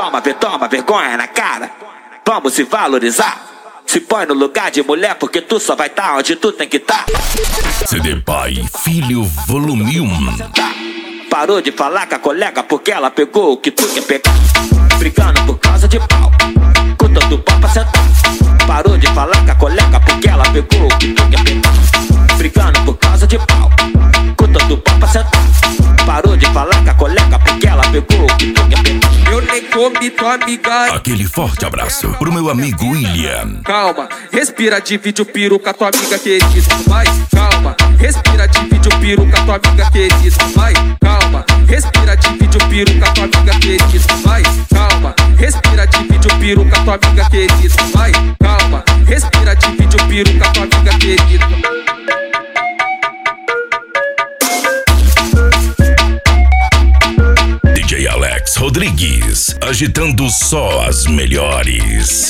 toma vergonha na cara. Vamos se valorizar. Se põe no lugar de mulher, porque tu só vai tá onde tu tem que tá. CD Pai Filho Volume 1. Parou de falar com a colega porque ela pegou o que tu quer pegar. Brigando por causa de pau, com todo pau pra sentar. Parou de falar com a colega porque ela pegou o que tu quer pegar. Brigando por causa de pau, com todo pau pra sentar. Parou de falar com a colega porque ela pegou o que tu quer pegar. Eu nem comi tua amiga. Aquele forte abraço pro meu amigo William. Calma, respira, divide o piru com a tua amiga querida. Vai, calma, respira, divide o piru com a tua amiga querida. Vai, calma, respira, divide o piru com a tua amiga querida. Vai, calma, respira, divide o piru com a tua amiga querida. Vai, calma, respira, divide o piru com a tua amiga querida. DJ Alex Rodrigues, agitando só as melhores.